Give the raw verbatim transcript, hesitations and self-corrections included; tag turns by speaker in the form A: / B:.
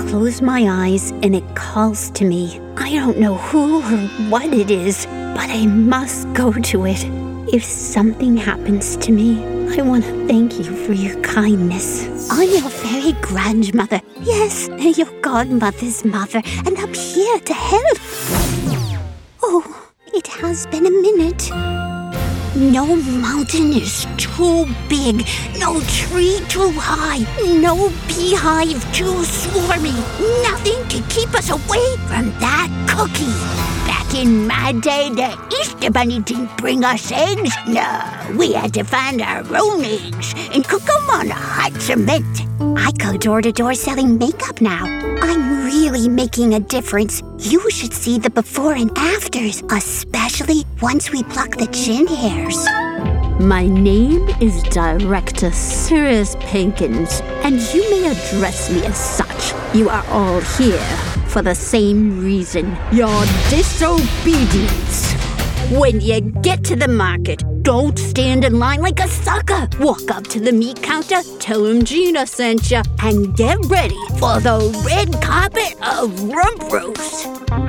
A: close my eyes and it calls to me. I don't know who or what it is, but I must go to it. If something happens to me, I want to thank you for your kindness. I'm your fairy grandmother. Yes, your godmother's mother, and I'm here to help. Oh, it has been a minute. No mountain is too big, no tree too high, no beehive too swarmy. Nothing can keep us away from that cookie. Back in my day, the Easter Bunny didn't bring us eggs. No, we had to find our own eggs and cook them on hot cement. I go door to door selling makeup now. I'm really making a difference. You should see the before and afters, especially once we pluck the chin hairs.
B: My name is Director Sirius Pinkins, and you may address me as such. You are all here for the same reason, your disobedience. When you get to the market, don't stand in line like a sucker. Walk up to the meat counter, tell him Gina sent you, and get ready for the red carpet of rump roast.